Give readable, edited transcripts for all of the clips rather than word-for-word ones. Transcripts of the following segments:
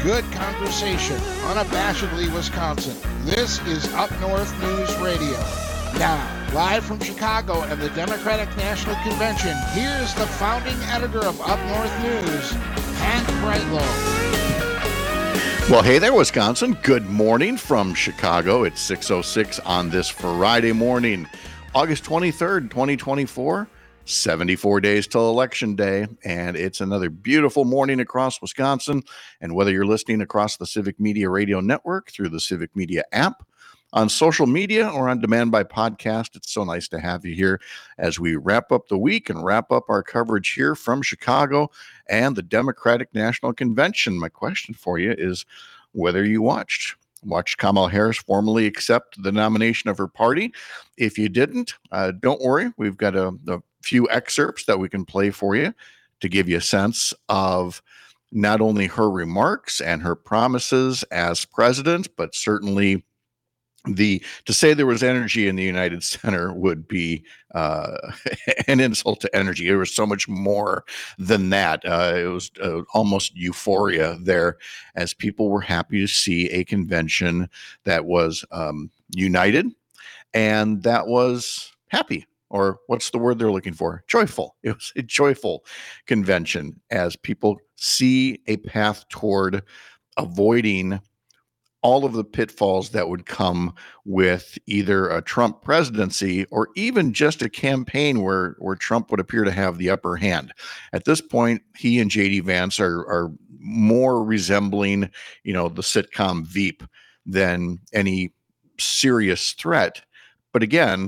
good conversation, unabashedly Wisconsin. This is Up North News Radio. Now, live from Chicago and the Democratic National Convention, here's the founding editor of Up North News, Hank Brightlow. Well, hey there, Wisconsin. Good morning from Chicago. It's 6:06 on this Friday morning, August 23rd, 2024. 74 days till Election Day, and it's another beautiful morning across Wisconsin. And whether you're listening across the Civic Media Radio Network, through the Civic Media app, on social media, or on demand by podcast, it's so nice to have you here as we wrap up the week and wrap up our coverage here from Chicago and the Democratic National Convention. My question for you is whether you watched Kamala Harris formally accept the nomination of her party. If you didn't, don't worry. We've got a few excerpts that we can play for you to give you a sense of not only her remarks and her promises as president, but certainly to say there was energy in the United Center would be an insult to energy. There was so much more than that. It was almost euphoria there, as people were happy to see a convention that was united and that was happy. Or what's the word they're looking for? Joyful. It was a joyful convention as people see a path toward avoiding all of the pitfalls that would come with either a Trump presidency or even just a campaign where Trump would appear to have the upper hand. At this point, he and J.D. Vance are more resembling, the sitcom Veep than any serious threat. But again,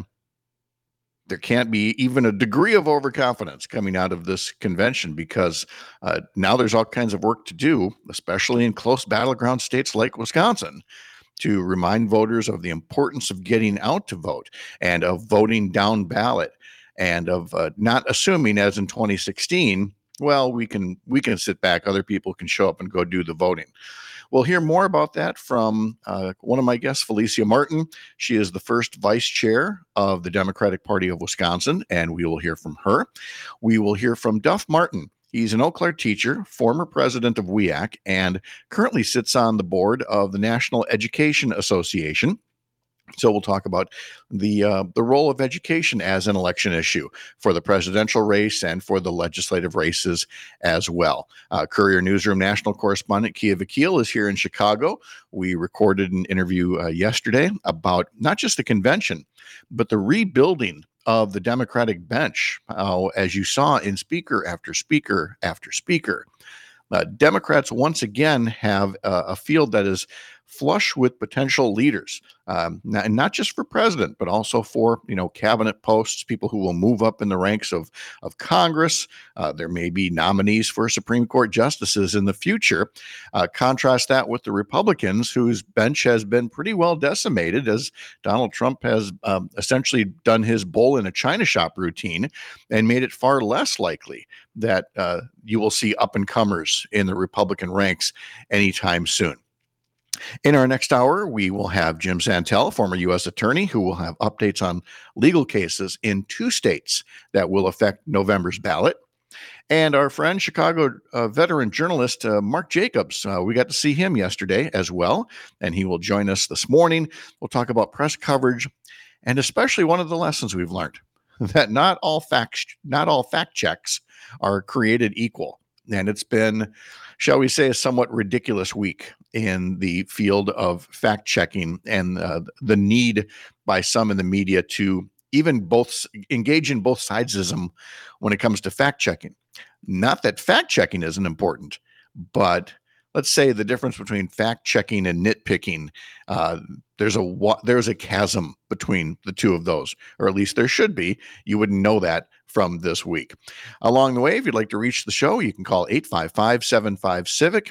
there can't be even a degree of overconfidence coming out of this convention, because now there's all kinds of work to do, especially in close battleground states like Wisconsin, to remind voters of the importance of getting out to vote and of voting down ballot and of not assuming, as in 2016, well, we can sit back, other people can show up and go do the voting. We'll hear more about that from one of my guests, Felicia Martin. She is the first vice chair of the Democratic Party of Wisconsin, and we will hear from her. We will hear from Duff Martin. He's an Eau Claire teacher, former president of WEAC, and currently sits on the board of the National Education Association. So we'll talk about the role of education as an election issue for the presidential race and for the legislative races as well. Courier Newsroom national correspondent Kia Vakil is here in Chicago. We recorded an interview yesterday about not just the convention, but the rebuilding of the Democratic bench, as you saw in speaker after speaker after speaker. Democrats once again have a field that is flush with potential leaders, not just for president, but also for cabinet posts, people who will move up in the ranks of Congress. There may be nominees for Supreme Court justices in the future. Contrast that with the Republicans, whose bench has been pretty well decimated, as Donald Trump has essentially done his bull in a china shop routine and made it far less likely that you will see up-and-comers in the Republican ranks anytime soon. In our next hour, we will have Jim Santel, former U.S. attorney, who will have updates on legal cases in 2 states that will affect November's ballot. And our friend, Chicago veteran journalist Mark Jacobs, we got to see him yesterday as well, and he will join us this morning. We'll talk about press coverage, and especially one of the lessons we've learned, that not all fact checks are created equal. And it's been, shall we say, a somewhat ridiculous week in the field of fact checking and the need by some in the media to even both engage in both sidesism when it comes to fact checking. Not that fact checking isn't important, but let's say the difference between fact checking and nitpicking, there's a chasm between the two of those, or at least there should be. You wouldn't know that from this week. Along the way, if you'd like to reach the show, you can call 855-75-CIVIC,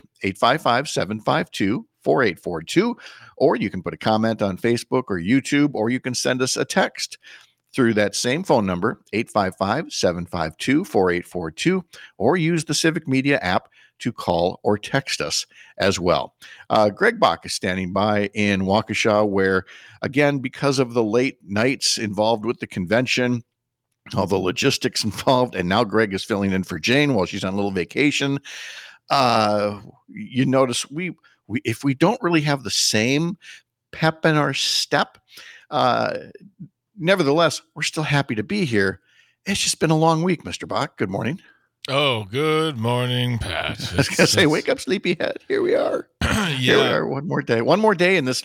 855-752-4842, or you can put a comment on Facebook or YouTube, or you can send us a text through that same phone number, 855-752-4842, or use the Civic Media app to call or text us as well. Greg Bach is standing by in Waukesha, where, again, because of the late nights involved with the convention, all the logistics involved, and now Greg is filling in for Jane while she's on a little vacation. You notice we if we don't really have the same pep in our step, nevertheless, we're still happy to be here. It's just been a long week, Mr. Bach. Good morning. Oh, good morning, Pat. I was gonna say, wake up, sleepyhead. Here we are. Yeah. Here we are. One more day in this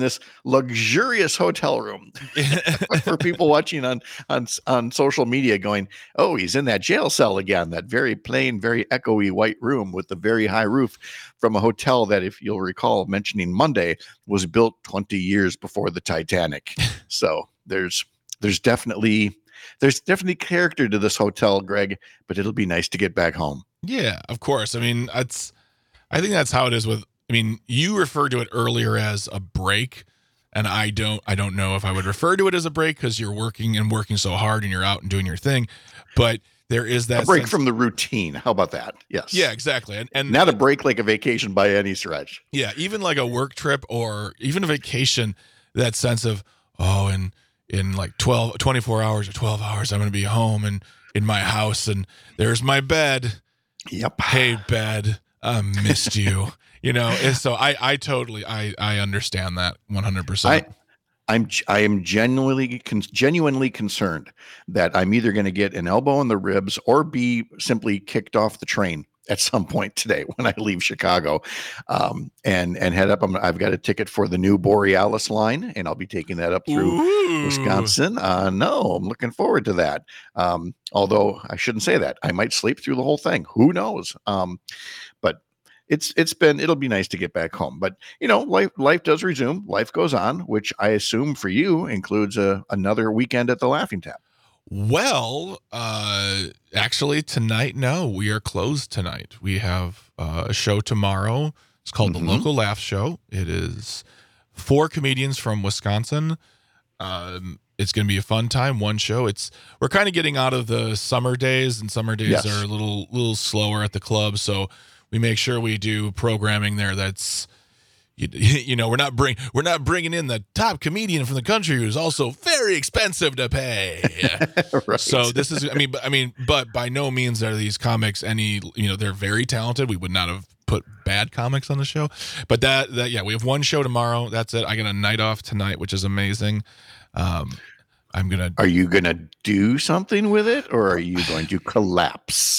luxurious hotel room. For people watching on social media, going, oh, he's in that jail cell again. That very plain, very echoey white room with the very high roof from a hotel that, if you'll recall, mentioning Monday, was built 20 years before the Titanic. So there's definitely character to this hotel, Greg, but it'll be nice to get back home. Yeah, of course. I mean, I think that's how it is with, I mean, you referred to it earlier as a break, and I don't know if I would refer to it as a break because you're working so hard and you're out and doing your thing, but there is that a break from the routine. How about that? Yes. Yeah, exactly. And not a break like a vacation by any stretch. Yeah, even like a work trip or even a vacation, that sense of, oh, in like 24 hours or 12 hours, I'm going to be home and in my house, and there's my bed. Yep. Hey, bed, I missed you. So I totally understand that 100%. I am genuinely concerned that I'm either going to get an elbow in the ribs or be simply kicked off the train at some point today when I leave Chicago, and head up. I've got a ticket for the new Borealis line, and I'll be taking that up through Wisconsin. No, I'm looking forward to that. Although I shouldn't say that. I might sleep through the whole thing. Who knows? But it'll be nice to get back home. But life does resume. Life goes on, which I assume for you includes another weekend at the Laughing Tap. Well, actually tonight, no, we are closed tonight. We have a show tomorrow. It's called the Local Laugh Show. It is 4 comedians from Wisconsin. It's going to be a fun time. One show. We're kind of getting out of the summer days, and summer days are a little slower at the club. So we make sure we do programming there that's, we're not bringing in the top comedian from the country who's also very expensive to pay. Right. So this is, but by no means are these comics they're very talented. We would not have put bad comics on the show, but that we have one show tomorrow. That's it. I get a night off tonight, which is amazing. Are you gonna do something with it, or are you going to collapse?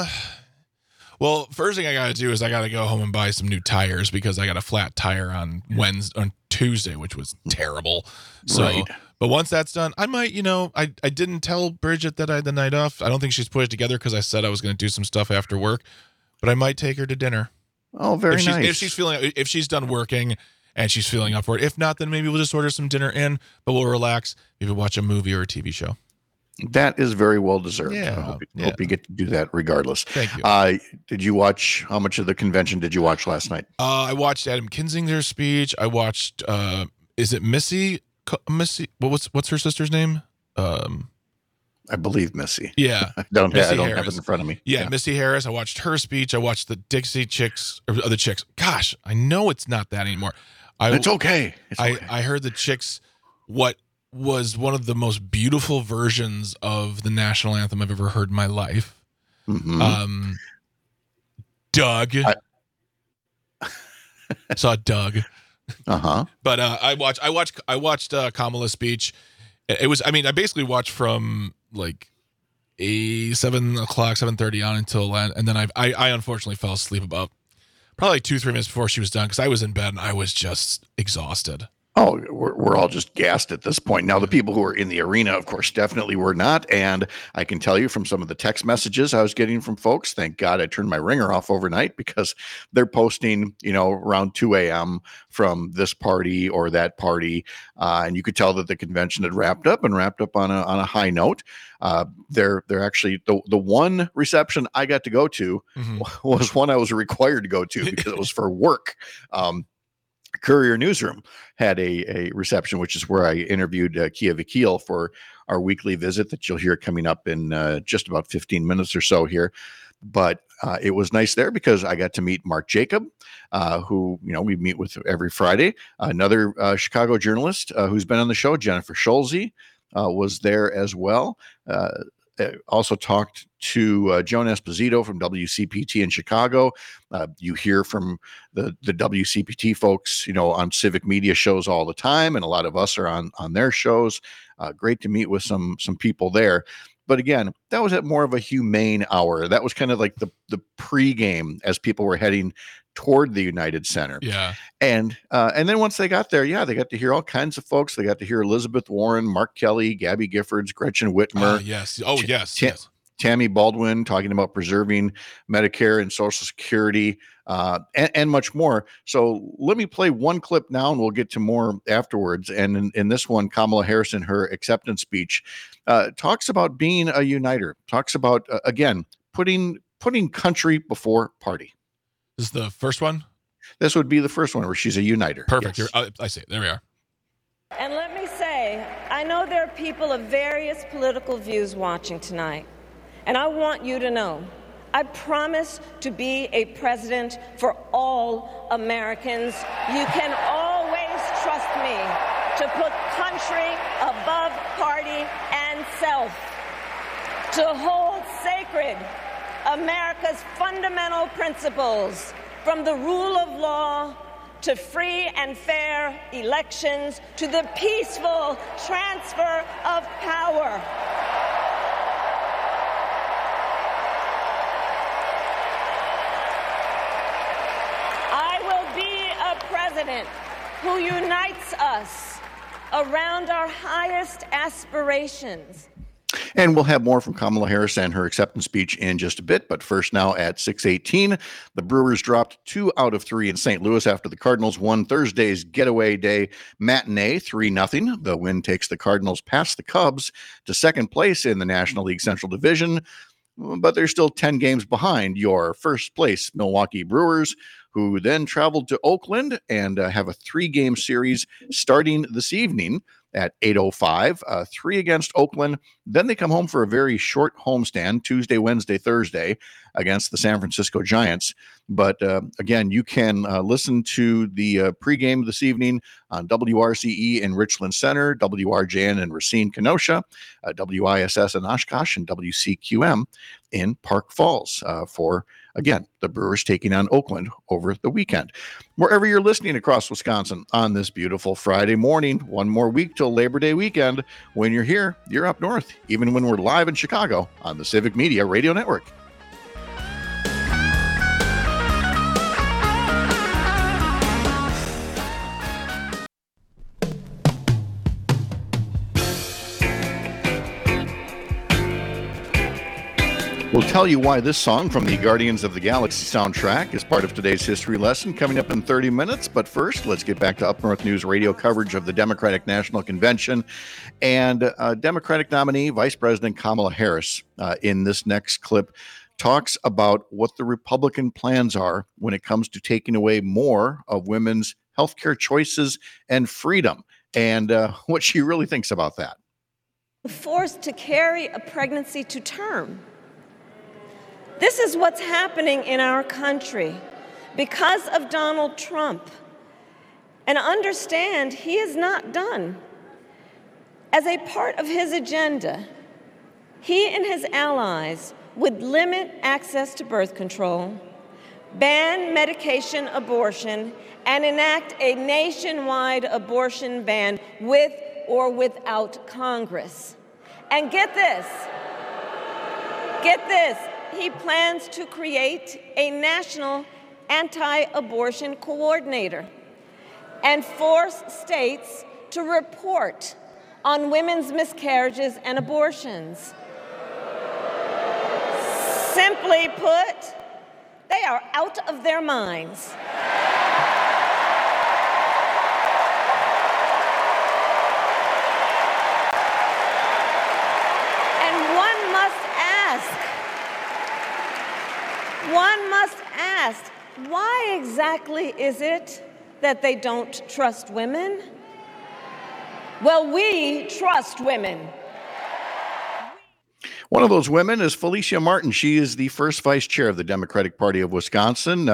Well, first thing I got to do is I got to go home and buy some new tires because I got a flat tire on Tuesday, which was terrible. So, right. But once that's done, I might, I didn't tell Bridget that I had the night off. I don't think she's put it together because I said I was going to do some stuff after work, but I might take her to dinner. Oh, very nice. If she's done working and she's feeling up for it. If not, then maybe we'll just order some dinner in, but we'll relax. Maybe watch a movie or a TV show. That is very well deserved. Yeah, I hope you get to do that regardless. Thank you. How much of the convention did you watch last night? I watched Adam Kinzinger's speech. I watched, is it Missy? What's her sister's name? I believe Missy. Yeah. I don't have it in front of me. Yeah, Missy Harris. I watched her speech. I watched the Dixie Chicks, or the Chicks. Gosh, I know it's not that anymore. It's okay. I heard the Chicks, what was one of the most beautiful versions of the national anthem I've ever heard in my life. Mm-hmm. Doug. Saw Doug. But I watched Kamala's speech. It was, I basically watched from like 7:30 on until then, and then I unfortunately fell asleep about probably 2-3 minutes before she was done because I was in bed and I was just exhausted. Oh, we're all just gassed at this point. Now, the people who were in the arena, of course, definitely were not. And I can tell you from some of the text messages I was getting from folks, thank God I turned my ringer off overnight because they're posting, around 2 a.m. from this party or that party. And you could tell that the convention had wrapped up on a high note. They're actually the one reception I got to go to was one I was required to go to because it was for work. Courier Newsroom had a reception, which is where I interviewed Kia Vakil for our weekly visit that you'll hear coming up in just about 15 minutes or so here. But it was nice there because I got to meet Mark Jacob, who, we meet with every Friday. Another Chicago journalist who's been on the show, Jennifer Schulze, was there as well. also talked to Joan Esposito from WCPT in Chicago. You hear from the WCPT folks, on civic media shows all the time, and a lot of us are on their shows. Great to meet with some people there. But again, that was at more of a humane hour. That was kind of like the pregame as people were heading toward the United Center. Yeah. And then once they got there, they got to hear all kinds of folks. They got to hear Elizabeth Warren, Mark Kelly, Gabby Giffords, Gretchen Whitmer. Yes. Oh, yes. Tammy Baldwin talking about preserving Medicare and Social Security, and much more. So let me play one clip now, and we'll get to more afterwards. And in this one, Kamala Harris, in her acceptance speech, talks about being a uniter, talks about, again, putting country before party. This is the first one? This would be the first one where she's a uniter. Perfect. Yes. I see it. There we are. And let me say, I know there are people of various political views watching tonight. And I want you to know, I promise to be a president for all Americans. You can always trust me to put country above party and self, to hold sacred America's fundamental principles, from the rule of law to free and fair elections to the peaceful transfer of power. I will be a president who unites us around our highest aspirations. And we'll have more from Kamala Harris and her acceptance speech in just a bit. But first, now at 6:18, the Brewers dropped 2 out of 3 in St. Louis after the Cardinals won Thursday's getaway day matinee 3-0. The win takes the Cardinals past the Cubs to second place in the National League Central Division, but they're still 10 games behind your first place Milwaukee Brewers, who then traveled to Oakland and have a 3-game series starting this evening at 8:05, 3 against Oakland. Then they come home for a very short homestand, Tuesday, Wednesday, Thursday, against the San Francisco Giants. But again, you can listen to the pregame this evening on WRCE in Richland Center, WRJN in Racine, Kenosha, WISS in Oshkosh, and WCQM in Park Falls for, again, the Brewers taking on Oakland over the weekend. Wherever you're listening across Wisconsin on this beautiful Friday morning, one more week till Labor Day weekend. When you're here, you're up north, even when we're live in Chicago on the Civic Media Radio Network. We'll tell you why this song from the Guardians of the Galaxy soundtrack is part of today's history lesson coming up in 30 minutes. But first, let's get back to Up North News Radio coverage of the Democratic National Convention. And Democratic nominee Vice President Kamala Harris in this next clip talks about what the Republican plans are when it comes to taking away more of women's healthcare choices and freedom, and what she really thinks about that. Forced to carry a pregnancy to term. This is what's happening in our country because of Donald Trump. And understand, he is not done. As a part of his agenda, he and his allies would limit access to birth control, ban medication abortion, and enact a nationwide abortion ban with or without Congress. And get this, he plans to create a national anti-abortion coordinator and force states to report on women's miscarriages and abortions. Simply put, they are out of their minds. One must ask, why exactly is it that they don't trust women? Well, we trust women. One of those women is Felicia Martin. She is the first vice chair of the Democratic Party of Wisconsin,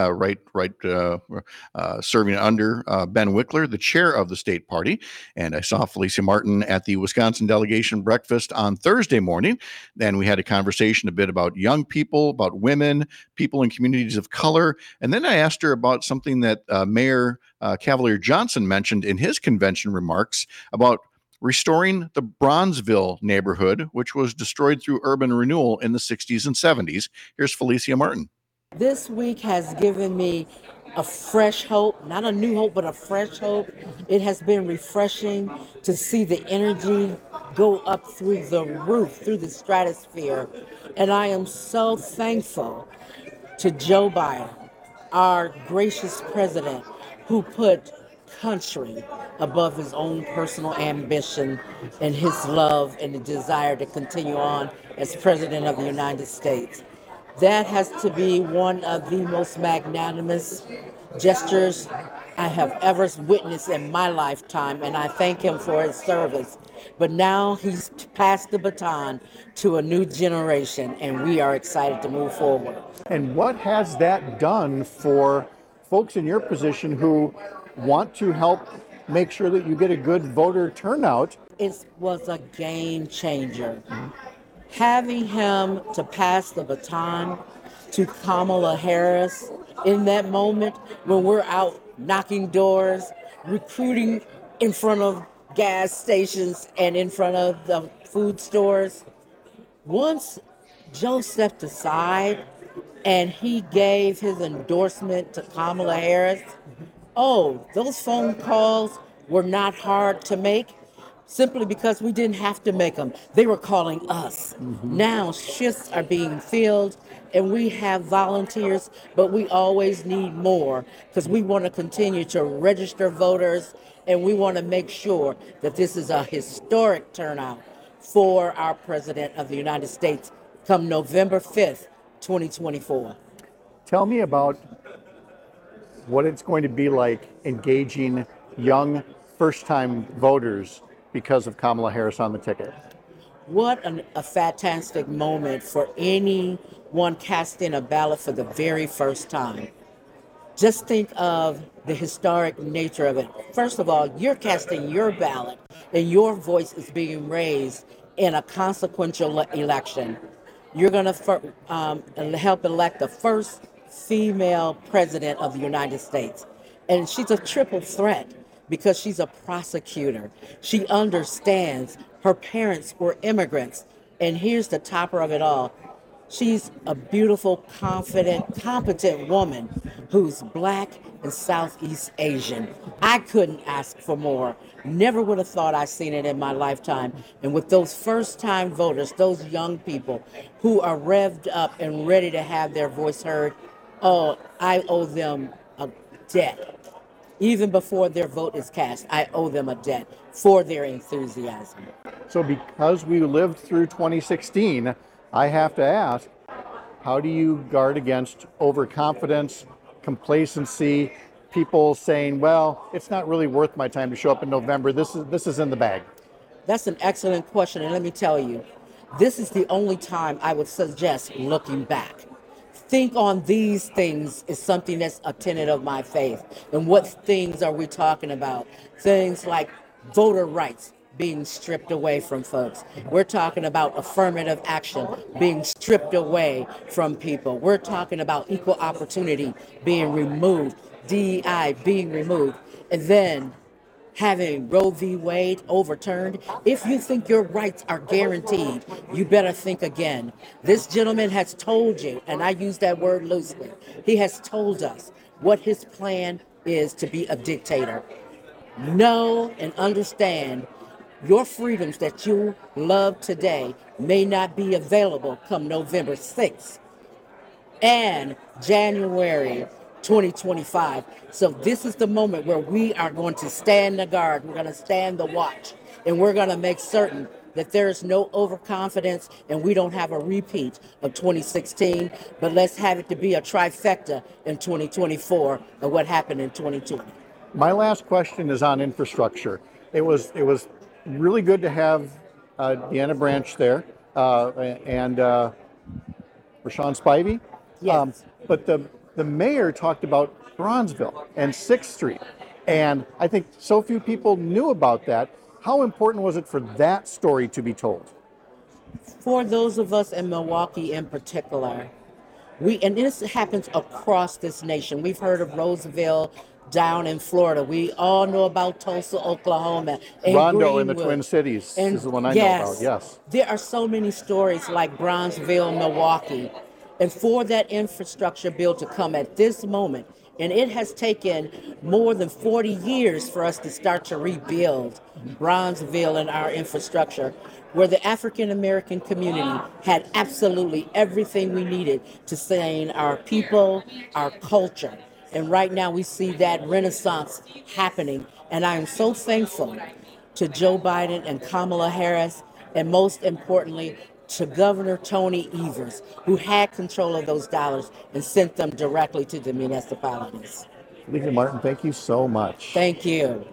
serving under Ben Wickler, the chair of the state party. And I saw Felicia Martin at the Wisconsin delegation breakfast on Thursday morning. Then we had a conversation a bit about young people, about women, people in communities of color. And then I asked her about something that Mayor Cavalier Johnson mentioned in his convention remarks about restoring the Bronzeville neighborhood, which was destroyed through urban renewal in the 60s and 70s. Here's Felicia Martin. This week has given me a fresh hope, not a new hope, but a fresh hope. It has been refreshing to see the energy go up through the roof, through the stratosphere. And I am so thankful to Joe Biden, our gracious president, who put country above his own personal ambition and his love and the desire to continue on as president of the United States. That has to be one of the most magnanimous gestures I have ever witnessed in my lifetime, and I thank him for his service. But now he's passed the baton to a new generation, and we are excited to move forward. And what has that done for folks in your position who want to help make sure that you get a good voter turnout? It was a game changer. Having him to pass the baton to Kamala Harris in that moment when we're out knocking doors, recruiting in front of gas stations and in front of the food stores. Once Joe stepped aside and he gave his endorsement to Kamala Harris, those phone calls were not hard to make simply because we didn't have to make them. They were calling us. Now shifts are being filled and we have volunteers, but we always need more because we want to continue to register voters and we want to make sure that this is a historic turnout for our President of the United States come November 5th, 2024. Tell me about what it's going to be like engaging young first-time voters because of Kamala Harris on the ticket. What a fantastic moment for anyone casting a ballot for the very first time. Just think of the historic nature of it. First of all, you're casting your ballot and your voice is being raised in a consequential election. You're going to help elect the first female president of the United States. And she's a triple threat because she's a prosecutor. She understands her parents were immigrants. And here's the topper of it all. She's a beautiful, confident, competent woman who's Black and Southeast Asian. I couldn't ask for more. Never would have thought I'd seen it in my lifetime. And with those first-time voters, those young people who are revved up and ready to have their voice heard, I owe them a debt. Even before their vote is cast, I owe them a debt for their enthusiasm. So because we lived through 2016, I have to ask, how do you guard against overconfidence, complacency, people saying, well, it's not really worth my time to show up in November. This is in the bag. That's an excellent question. And let me tell you, this is the only time I would suggest looking back. Think on these things is something that's a tenet of my faith. And what things are we talking about? Things like voter rights being stripped away from folks. We're talking about affirmative action being stripped away from people. We're talking about equal opportunity being removed, DEI being removed, and then having Roe v. Wade overturned. If you think your rights are guaranteed, you better think again. This gentleman has told you, and I use that word loosely, he has told us what his plan is to be a dictator. Know and understand your freedoms that you love today may not be available come November 6th and January 2025. So this is the moment where we are going to stand the guard. We're going to stand the watch, and we're going to make certain that there is no overconfidence and we don't have a repeat of 2016, but let's have it to be a trifecta in 2024 of what happened in 2020. My last question is on infrastructure. It was really good to have Deanna Branch there and Rashawn Spivey. Yes. But the mayor talked about Bronzeville and 6th Street. And I think so few people knew about that. How important was it for that story to be told? For those of us in Milwaukee in particular, and this happens across this nation. We've heard of Roseville down in Florida. We all know about Tulsa, Oklahoma, and Rondo in the Greenwood. Twin Cities And is the one I know yes, about, yes. there are so many stories like Bronzeville, Milwaukee. And for that infrastructure bill to come at this moment, and it has taken more than 40 years for us to start to rebuild Bronzeville and our infrastructure, where the African American community had absolutely everything we needed to sustain our people, our culture. And right now we see that renaissance happening. And I am so thankful to Joe Biden and Kamala Harris, and most importantly, to Governor Tony Evers, who had control of those dollars and sent them directly to the municipalities. Lisa Martin, thank you so much. Thank you.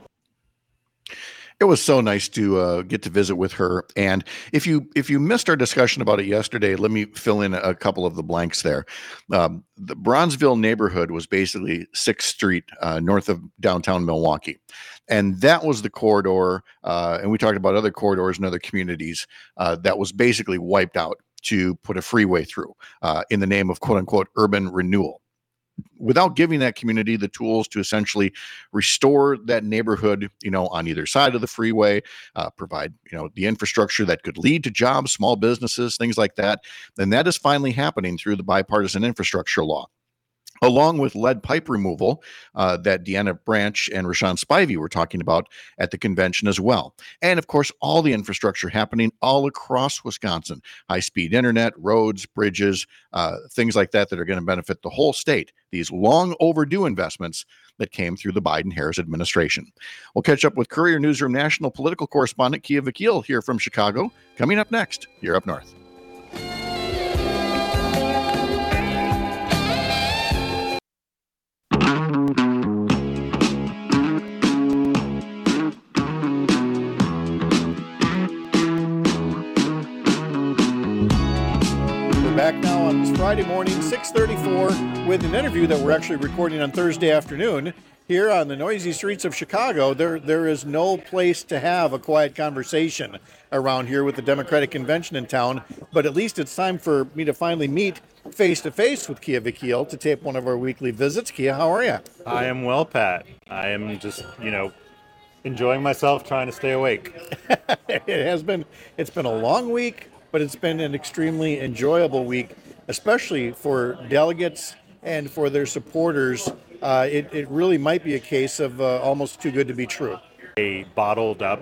It was so nice to get to visit with her. And if you missed our discussion about it yesterday, let me fill in a couple of the blanks there. The Bronzeville neighborhood was basically 6th Street north of downtown Milwaukee. And that was the corridor, and we talked about other corridors and other communities that was basically wiped out to put a freeway through in the name of quote unquote urban renewal, without giving that community the tools to essentially restore that neighborhood, on either side of the freeway, provide, the infrastructure that could lead to jobs, small businesses, things like that. And that is finally happening through the bipartisan infrastructure law, along with lead pipe removal that Deanna Branch and Rashawn Spivey were talking about at the convention as well. And of course, all the infrastructure happening all across Wisconsin, high-speed internet, roads, bridges, things like that are going to benefit the whole state. These long overdue investments that came through the Biden-Harris administration. We'll catch up with Courier Newsroom national political correspondent Kia Vakil here from Chicago. Coming up next, you're up north. Back now on this Friday morning, 6:34, with an interview that we're actually recording on Thursday afternoon here on the noisy streets of Chicago. There is no place to have a quiet conversation around here with the Democratic Convention in town, but at least it's time for me to finally meet face-to-face with Kia Vakil to tape one of our weekly visits. Kia, how are you? I am well, Pat. I am just, enjoying myself, trying to stay awake. It's been a long week, but it's been an extremely enjoyable week, especially for delegates and for their supporters. It really might be a case of almost too good to be true. A bottled up,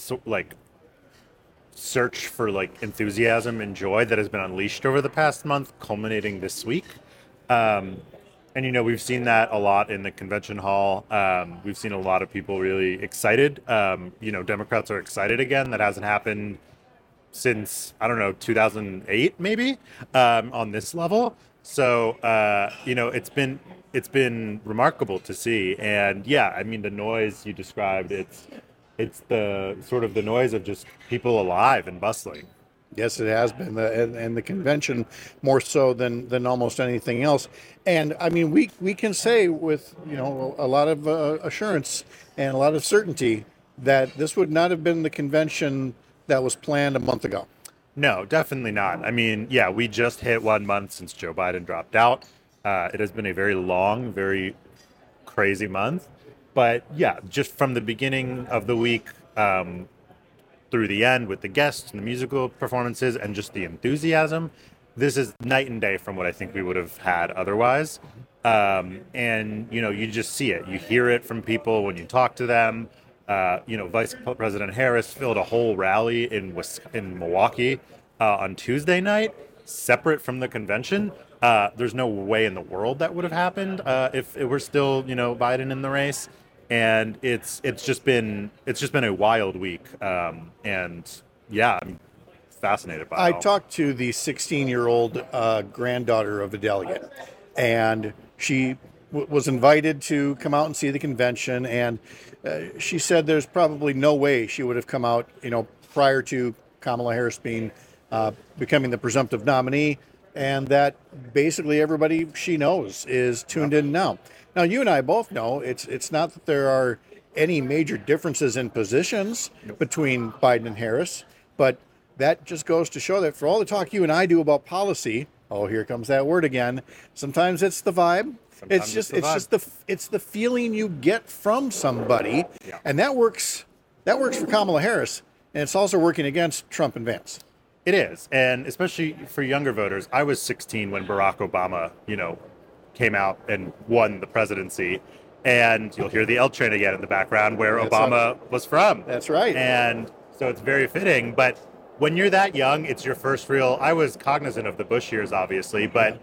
search for enthusiasm and joy that has been unleashed over the past month, culminating this week. And we've seen that a lot in the convention hall. We've seen a lot of people really excited. Democrats are excited again. That hasn't happened since, 2008 maybe, on this level. So, it's been remarkable to see. And yeah, the noise you described, it's the sort of the noise of just people alive and bustling. Yes, it has been, and the convention more so than almost anything else. And we can say with a lot of assurance and a lot of certainty that this would not have been the convention that was planned a month ago. No, definitely not. We just hit 1 month since Joe Biden dropped out. It has been a very long, very crazy month. But yeah, just from the beginning of the week through the end with the guests and the musical performances and just the enthusiasm, this is night and day from what I think we would have had otherwise. And you just see it. You hear it from people when you talk to them. Vice President Harris filled a whole rally in Milwaukee on Tuesday night, separate from the convention. There's no way in the world that would have happened if it were still, Biden in the race. And it's just been a wild week. And yeah, I'm fascinated by it. I talked to the 16-year-old granddaughter of a delegate, and she was invited to come out and see the convention, and she said there's probably no way she would have come out, prior to Kamala Harris being becoming the presumptive nominee, and that basically everybody she knows is tuned in now. Now, you and I both know it's not that there are any major differences in positions between Biden and Harris, but that just goes to show that for all the talk you and I do about policy, oh, here comes that word again. Sometimes it's the vibe. Sometimes It's the feeling you get from somebody, and that works for Kamala Harris, and it's also working against Trump and Vance. It is, and especially for younger voters. I was 16 when Barack Obama, came out and won the presidency, and you'll hear the L train again in the background where Obama was from. That's right. And so it's very fitting, but when you're that young, it's your first real. I was cognizant of the Bush years, obviously, but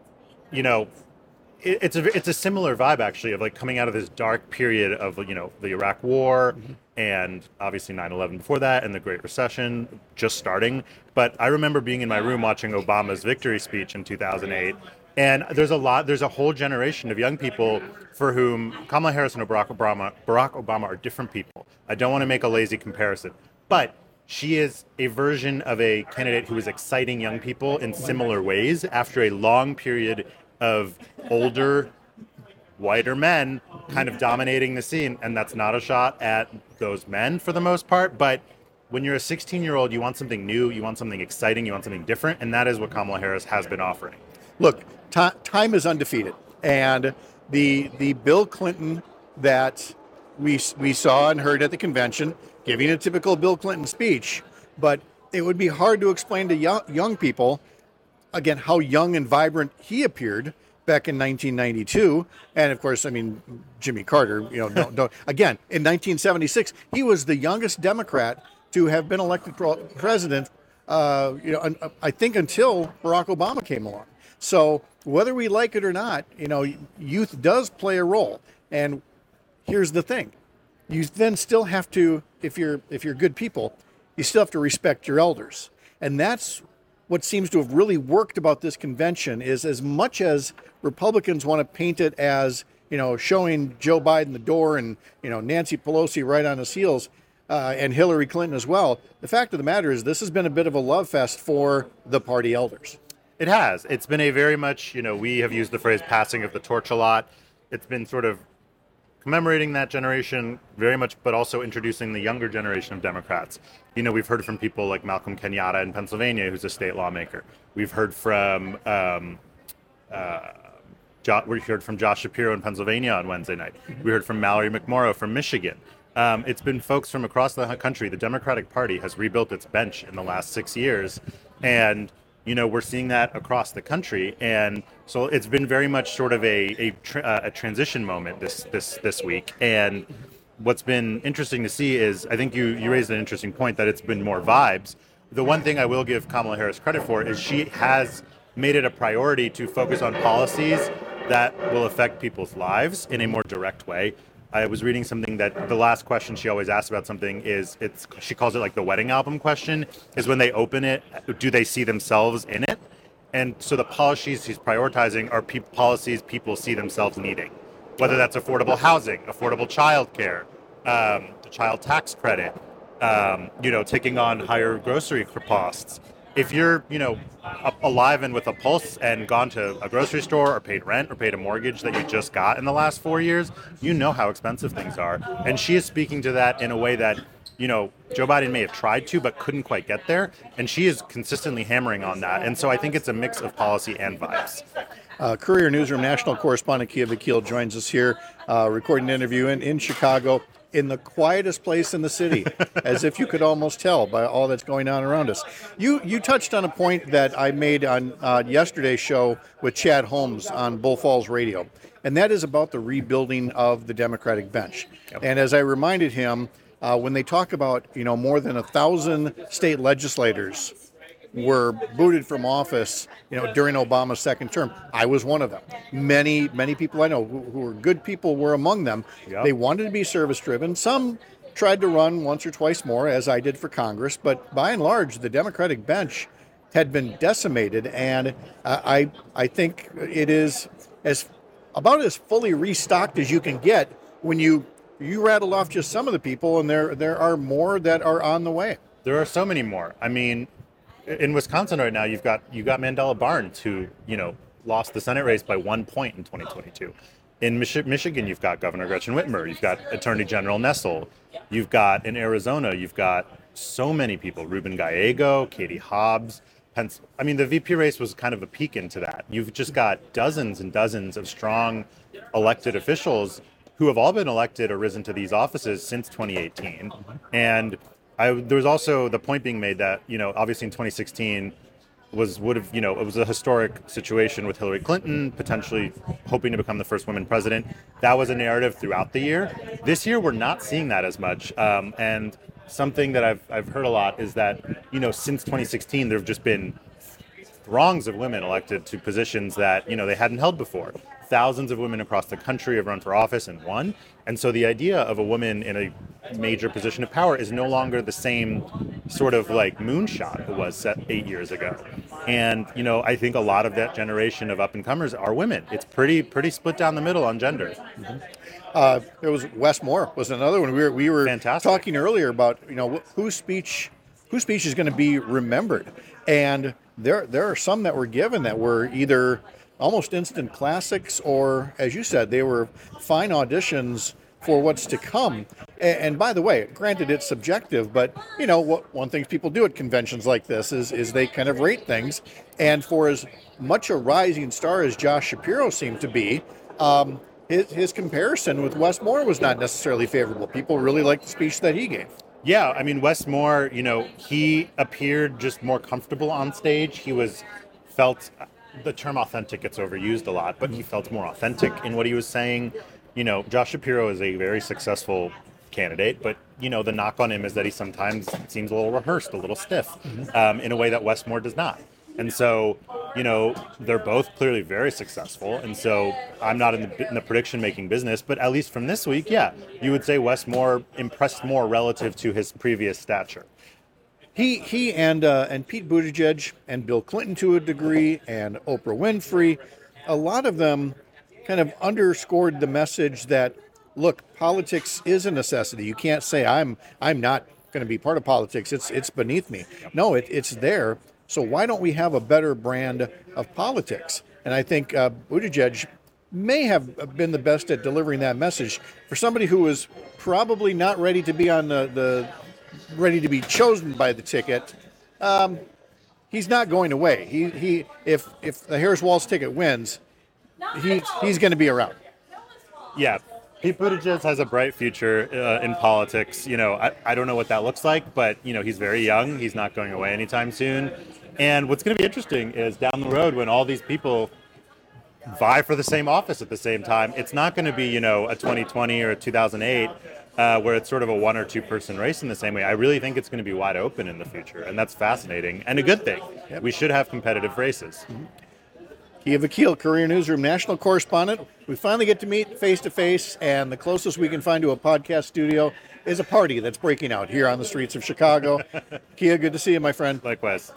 it's a similar vibe actually of like coming out of this dark period of the Iraq War and obviously 9/11 before that and the Great Recession just starting. But I remember being in my room watching Obama's victory speech in 2008, and there's a whole generation of young people for whom Kamala Harris and Barack Obama are different people. I don't want to make a lazy comparison, but she is a version of a candidate who is exciting young people in similar ways after a long period of older, whiter men kind of dominating the scene. And that's not a shot at those men for the most part. But when you're a 16-year-old, you want something new, you want something exciting, you want something different. And that is what Kamala Harris has been offering. Look, time is undefeated. And the Bill Clinton that we saw and heard at the convention, giving a typical Bill Clinton speech, but it would be hard to explain to young people, again, how young and vibrant he appeared back in 1992. And of course, I mean, Jimmy Carter, again, in 1976, he was the youngest Democrat to have been elected president, I think until Barack Obama came along. So whether we like it or not, youth does play a role. And here's the thing. You then still have to, if you're good people, you still have to respect your elders. And that's what seems to have really worked about this convention is as much as Republicans want to paint it as, showing Joe Biden the door and, Nancy Pelosi right on his heels and Hillary Clinton as well. The fact of the matter is this has been a bit of a love fest for the party elders. It has. It's been a very much, we have used the phrase passing of the torch a lot. It's been sort of commemorating that generation very much, but also introducing the younger generation of Democrats. We've heard from people like Malcolm Kenyatta in Pennsylvania, who's a state lawmaker. We've heard from Josh Shapiro in Pennsylvania on Wednesday night. We heard from Mallory McMorrow from Michigan. It's been folks from across the country. The Democratic Party has rebuilt its bench in the last 6 years, and we're seeing that across the country, and so it's been very much sort of a transition moment this week. And what's been interesting to see is, I think you raised an interesting point that it's been more vibes. The one thing I will give Kamala Harris credit for is she has made it a priority to focus on policies that will affect people's lives in a more direct way. I was reading something that the last question she always asks about something is, she calls it like the wedding album question, is when they open it, do they see themselves in it? And so the policies she's prioritizing are policies people see themselves needing, whether that's affordable housing, affordable childcare, the child tax credit, taking on higher grocery costs. If you're, alive and with a pulse and gone to a grocery store or paid rent or paid a mortgage that you just got in the last 4 years, you know how expensive things are. And she is speaking to that in a way that, Joe Biden may have tried to, but couldn't quite get there. And she is consistently hammering on that. And so I think it's a mix of policy and vibes. Courier Newsroom national correspondent Kia Vakil joins us here, recording an interview in Chicago, in the quietest place in the city, as if you could almost tell by all that's going on around us. You touched on a point that I made on yesterday's show with Chad Holmes on Bull Falls Radio, and that is about the rebuilding of the Democratic bench. Yep. And as I reminded him, when they talk about, more than 1,000 state legislators were booted from office, during Obama's second term. I was one of them. Many people I know who were good people were among them. Yep. They wanted to be service-driven. Some tried to run once or twice more, as I did for Congress. But by and large, the Democratic bench had been decimated, and I think it is about as fully restocked as you can get when you rattled off just some of the people, and there are more that are on the way. There are so many more. I mean, in Wisconsin right now, you got Mandela Barnes, who lost the Senate race by 1 point in 2022. In Michigan, you've got Governor Gretchen Whitmer, you've got Attorney General Nessel, you've got in Arizona, you've got so many people: Ruben Gallego, Katie Hobbs. I mean, the VP race was kind of a peek into that. You've just got dozens and dozens of strong elected officials who have all been elected or risen to these offices since 2018. And there was also the point being made that, obviously in 2016 it was a historic situation with Hillary Clinton potentially hoping to become the first woman president. That was a narrative throughout the year. This year, we're not seeing that as much. And something that I've heard a lot is that, since 2016, there have just been throngs of women elected to positions that, they hadn't held before. Thousands of women across the country have run for office and won. And so the idea of a woman in a major position of power is no longer the same sort of like moonshot it was set 8 years ago. And, I think a lot of that generation of up-and-comers are women. It's pretty split down the middle on gender. There was Wes Moore was another one. We were Fantastic. talking earlier about, whose speech is going to be remembered. And there are some that were given that were either almost instant classics, or, as you said, they were fine auditions for what's to come. And by the way, granted, it's subjective, but one thing people do at conventions like this is they kind of rate things. And for as much a rising star as Josh Shapiro seemed to be, his comparison with Wes Moore was not necessarily favorable. People really liked the speech that he gave. Yeah, I mean, Wes Moore, he appeared just more comfortable on stage. Felt the term authentic gets overused a lot, but he felt more authentic in what he was saying. Josh Shapiro is a very successful candidate, but the knock on him is that he sometimes seems a little rehearsed, a little stiff, in a way that Wes Moore does not. And so, they're both clearly very successful. And so I'm not in the prediction making business, but at least from this week, yeah, you would say Wes Moore impressed more relative to his previous stature. He and Pete Buttigieg and Bill Clinton to a degree, and Oprah Winfrey, a lot of them kind of underscored the message that, look, politics is a necessity. You can't say I'm not going to be part of politics. It's beneath me. No, it's there. So why don't we have a better brand of politics? And I think Buttigieg may have been the best at delivering that message for somebody who was probably not ready to be on ready to be chosen by the ticket. He's not going away. If the Harris Walz ticket wins, he's going to be around. Yeah, Pete Buttigieg has a bright future in politics. I don't know what that looks like, but he's very young. He's not going away anytime soon. And what's going to be interesting is down the road when all these people vie for the same office at the same time, it's not going to be a 2020 or a 2008. Where it's sort of a 1 or 2 person race in the same way. I really think it's going to be wide open in the future, and that's fascinating and a good thing. Yep. We should have competitive races. Kia Vakil, Courier Newsroom national correspondent. We finally get to meet face to face, and the closest we can find to a podcast studio is a party that's breaking out here on the streets of Chicago. Kia, good to see you, my friend. Likewise.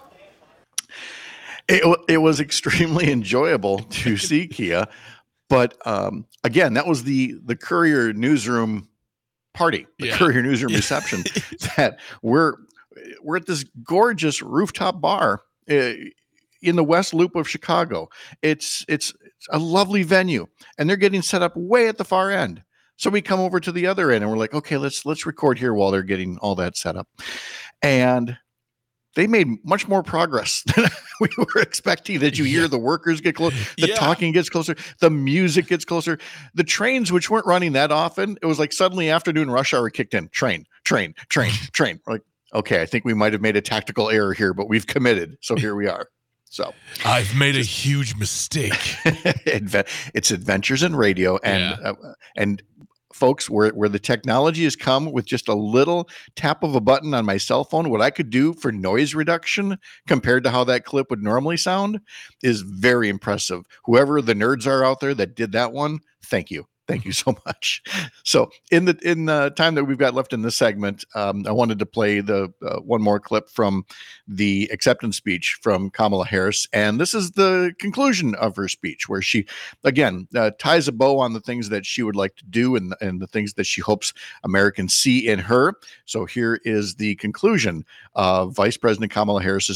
It was extremely enjoyable to see Kia, but again, that was the Courier Newsroom party, the Courier Newsroom reception. That we're at this gorgeous rooftop bar in the West Loop of Chicago. It's a lovely venue, and they're getting set up way at the far end. So we come over to the other end, and we're like, okay, let's record here while they're getting all that set up. And they made much more progress than we were expecting. That you hear the workers get closer, the talking gets closer, the music gets closer. The trains, which weren't running that often, it was like suddenly afternoon rush hour kicked in. Train. We're like, okay, I think we might have made a tactical error here, but we've committed. So here we are. So I've made a huge mistake. It's adventures in radio, and folks, where the technology has come with just a little tap of a button on my cell phone, what I could do for noise reduction compared to how that clip would normally sound is very impressive. Whoever the nerds are out there that did that one, thank you. Thank you so much. So in the time that we've got left in this segment, I wanted to play the one more clip from the acceptance speech from Kamala Harris. And this is the conclusion of her speech, where she, again, ties a bow on the things that she would like to do and the things that she hopes Americans see in her. So here is the conclusion of Vice President Kamala Harris's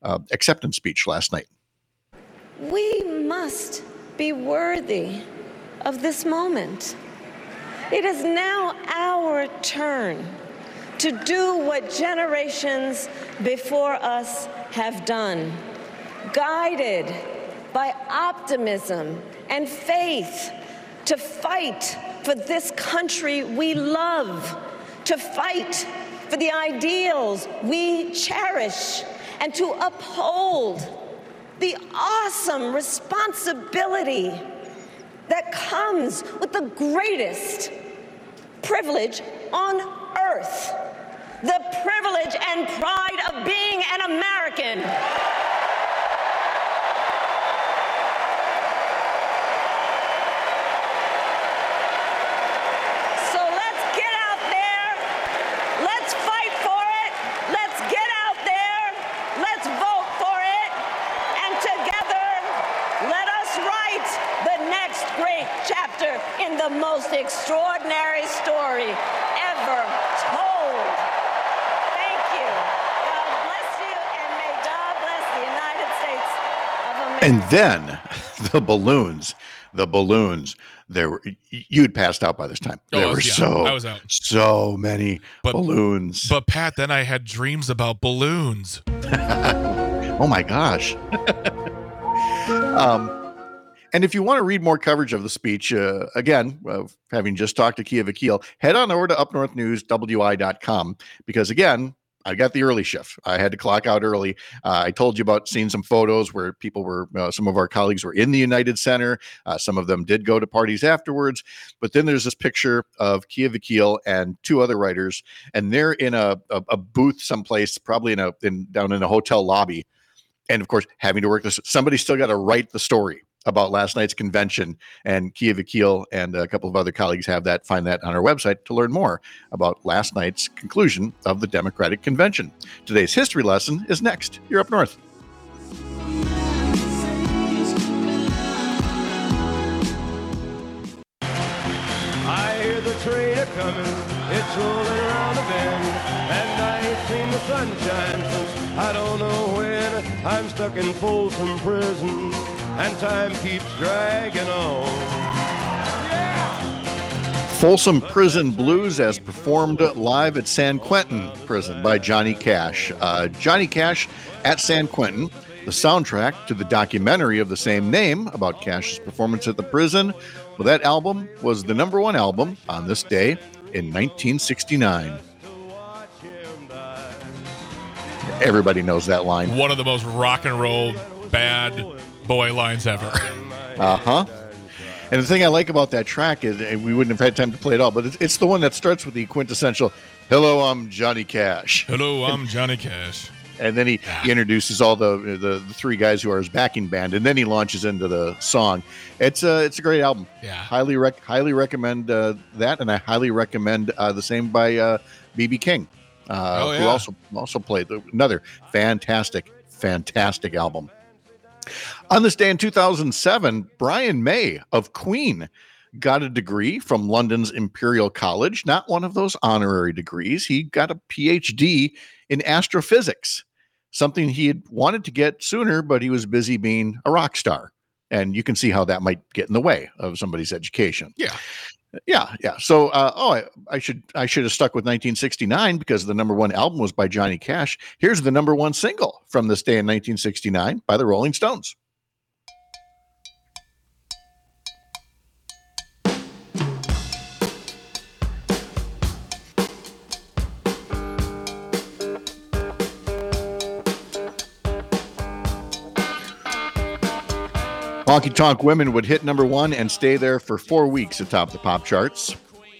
acceptance speech last night. We must be worthy of this moment. It is now our turn to do what generations before us have done, guided by optimism and faith, to fight for this country we love, to fight for the ideals we cherish, and to uphold the awesome responsibility that comes with the greatest privilege on earth, the privilege and pride of being an American. So let's get out there, let's fight for it, let's get out there, let's vote for it, and together let us write the next great chapter in the most extraordinary story ever told. Thank you. God bless you, and may God bless the United States of America. And then the balloons. There were, you'd passed out by this time. Oh, There I were was- yeah, I was out. so many balloons. But Pat, then I had dreams about balloons. Oh my gosh. And if you want to read more coverage of the speech, again, having just talked to Kia Vakil, head on over to upnorthnewswi.com because, again, I got the early shift. I had to clock out early. I told you about seeing some photos where people were, some of our colleagues were in the United Center. Some of them did go to parties afterwards. But then there's this picture of Kia Vakil and two other writers, and they're in a booth someplace, probably down in a hotel lobby. And of course, having to work this, somebody still got to write the story about last night's convention, and Kia Vakil and a couple of other colleagues find that on our website to learn more about last night's conclusion of the Democratic Convention. Today's history lesson is next. You're up north. I hear the train coming, it's rolling around the bend, and I ain't seen the sunshine since I don't know when. I'm stuck in Folsom Prison, and time keeps dragging on. Folsom Prison Blues as performed live at San Quentin Prison by Johnny Cash. Johnny Cash at San Quentin, the soundtrack to the documentary of the same name about Cash's performance at the prison. Well, that album was the number one album on this day in 1969. Everybody knows that line. One of the most rock and roll bad boy lines ever. Uh-huh. And the thing I like about that track is, and we wouldn't have had time to play it all, but it's the one that starts with the quintessential, "Hello, I'm Johnny Cash." Hello, I'm Johnny Cash. And then he introduces all the three guys who are his backing band, and then he launches into the song. It's a great album. Yeah. Highly recommend that, and I highly recommend the same by B.B. King, who also played another fantastic album. On this day in 2007, Brian May of Queen got a degree from London's Imperial College, not one of those honorary degrees. He got a PhD in astrophysics, something he had wanted to get sooner, but he was busy being a rock star. And you can see how that might get in the way of somebody's education. Yeah. So, I should have stuck with 1969 because the number one album was by Johnny Cash. Here's the number one single from this day in 1969 by the Rolling Stones. Honky Tonk Women would hit number one and stay there for 4 weeks atop the pop charts.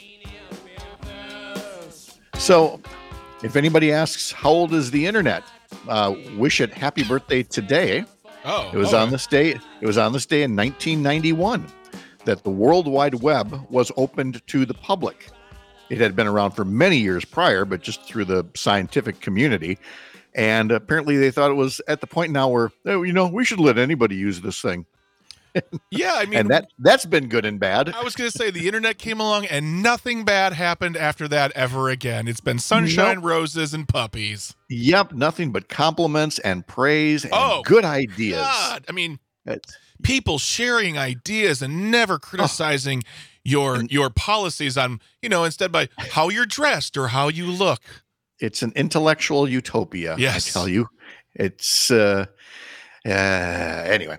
So, if anybody asks, how old is the internet? Wish it happy birthday today. It was on this day. It was on this day in 1991 that the World Wide Web was opened to the public. It had been around for many years prior, but just through the scientific community. And apparently they thought it was at the point now where, we should let anybody use this thing. Yeah, I mean, and that's been good and bad. I was going to say the internet came along and nothing bad happened after that ever again. It's been sunshine, roses, and puppies. Yep, nothing but compliments and praise and good ideas. God, I mean, people sharing ideas and never criticizing your policies on, instead by how you're dressed or how you look. It's an intellectual utopia. Yes. I tell you, it's anyway.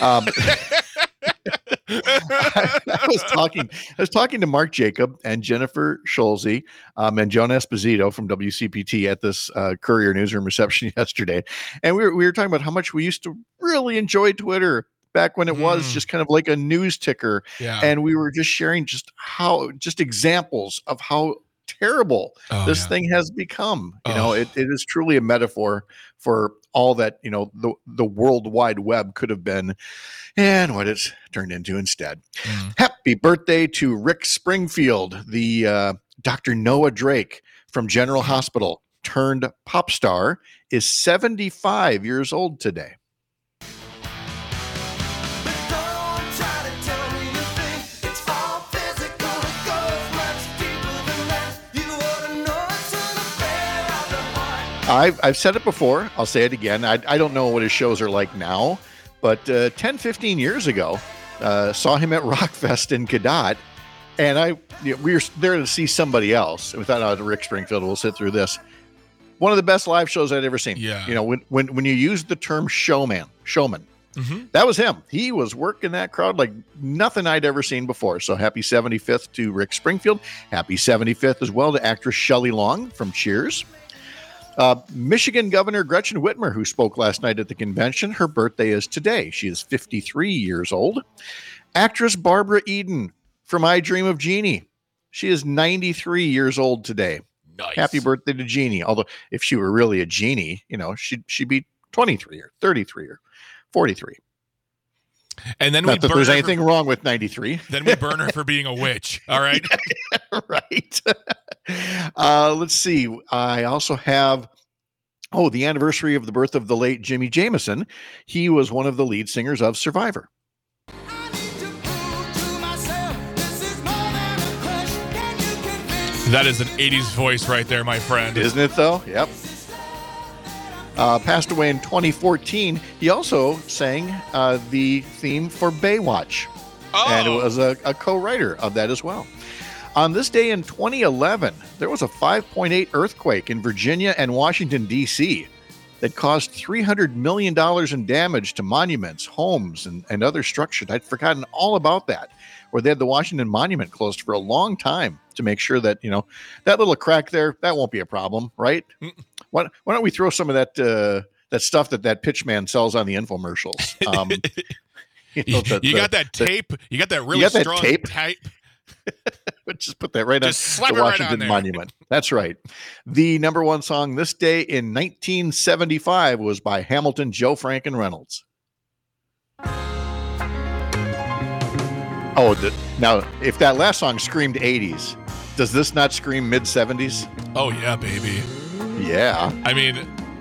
I was talking to Mark Jacob and Jennifer Scholze and Joan Esposito from WCPT at this Courier Newsroom reception yesterday, and we were talking about how much we used to really enjoy Twitter back when it was just kind of like a news ticker. Yeah. And we were just sharing just examples of how terrible this thing has become. It is truly a metaphor for all that, the World Wide Web could have been and what it's turned into instead. Happy birthday to Rick Springfield, the Dr. Noah Drake from General Hospital turned pop star, is 75 years old today. I've said it before. I'll say it again. I don't know what his shows are like now, but 10, 15 years ago, saw him at Rockfest in Cadott, and we were there to see somebody else. We thought, Rick Springfield, we'll sit through this. One of the best live shows I'd ever seen. Yeah. When you use the term showman, that was him. He was working that crowd like nothing I'd ever seen before. So happy 75th to Rick Springfield. Happy 75th as well to actress Shelley Long from Cheers. Michigan Governor Gretchen Whitmer, who spoke last night at the convention, her birthday is today. She is 53 years old. Actress Barbara Eden from I Dream of Jeannie. She is 93 years old today. Nice. Happy birthday to Jeannie. Although if she were really a genie, she'd be 23 or 33 or 43. And then Not that there's anything wrong with 93. Then we burn her for being a witch. All right. Right. Let's see. I also have, the anniversary of the birth of the late Jimmy Jameson. He was one of the lead singers of Survivor. That is an 80s voice right there, my friend. Isn't it, though? Yep. Passed away in 2014. He also sang the theme for Baywatch. And it was a co-writer of that as well. On this day in 2011, there was a 5.8 earthquake in Virginia and Washington, D.C. that caused $300 million in damage to monuments, homes, and other structures. I'd forgotten all about that, where they had the Washington Monument closed for a long time to make sure that, that little crack there, that won't be a problem, right? Why don't we throw some of that stuff that pitchman sells on the infomercials? You got that tape? You got that really strong tape? Just put that right on the Washington Monument. That's right. The number one song this day in 1975 was by Hamilton, Joe Frank, and Reynolds. Now, if that last song screamed 80s, does this not scream mid-70s? Oh, yeah, baby. Yeah. I mean...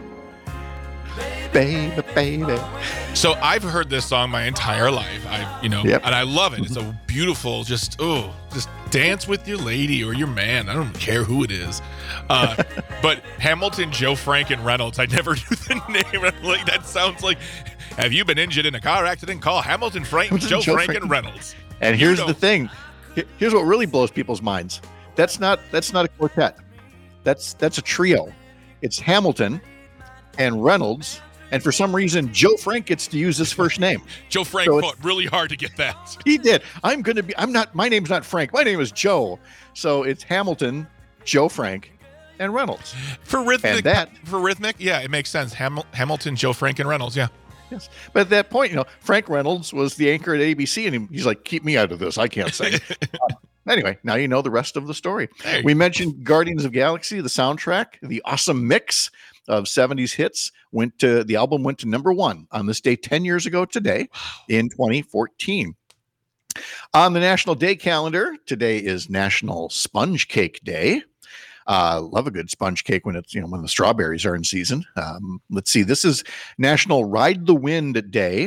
Baby. So I've heard this song my entire life. And I love it. It's a beautiful, just dance with your lady or your man. I don't care who it is. But Hamilton, Joe Frank, and Reynolds, I never knew the name. I'm like, that sounds like, have you been injured in a car accident? Call Hamilton, Joe Frank, and Reynolds. And here's the thing. Here's what really blows people's minds. That's not a quartet. That's a trio. It's Hamilton and Reynolds. And for some reason, Joe Frank gets to use his first name. Joe Frank fought really hard to get that. He did. My name's not Frank. My name is Joe. So it's Hamilton, Joe Frank, and Reynolds. For rhythmic, yeah, it makes sense. Hamilton, Joe Frank, and Reynolds, yeah. Yes. But at that point, Frank Reynolds was the anchor at ABC, and he's like, keep me out of this. I can't sing. Anyway, now you know the rest of the story. Hey. We mentioned Guardians of the Galaxy, the soundtrack, the awesome mix of 70s hits. The album went to number one on this day 10 years ago today in 2014. On the National Day calendar, today is National Sponge Cake Day. Love a good sponge cake when it's when the strawberries are in season. Let's see, this is National Ride the Wind Day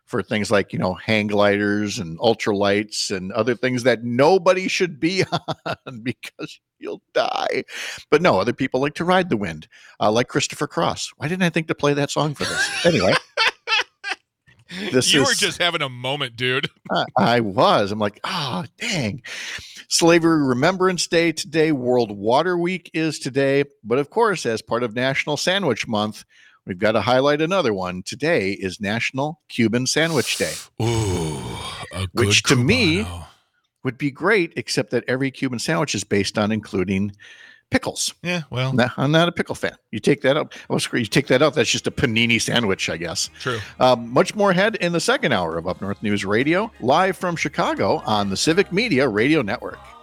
for things like, hang gliders and ultralights and other things that nobody should be on because you'll die. But no, other people like to ride the wind, like Christopher Cross. Why didn't I think to play that song for this? Anyway. You were just having a moment, dude. I was. I'm like, dang. Slavery Remembrance Day today. World Water Week is today. But of course, as part of National Sandwich Month, we've got to highlight another one. Today is National Cuban Sandwich Day. Ooh, which to me would be great, except that every Cuban sandwich is based on including pickles. Yeah, well, I'm not a pickle fan. You take that out. You take that out. That's just a panini sandwich, I guess. True. Much more ahead in the second hour of Up North News Radio, live from Chicago on the Civic Media Radio Network.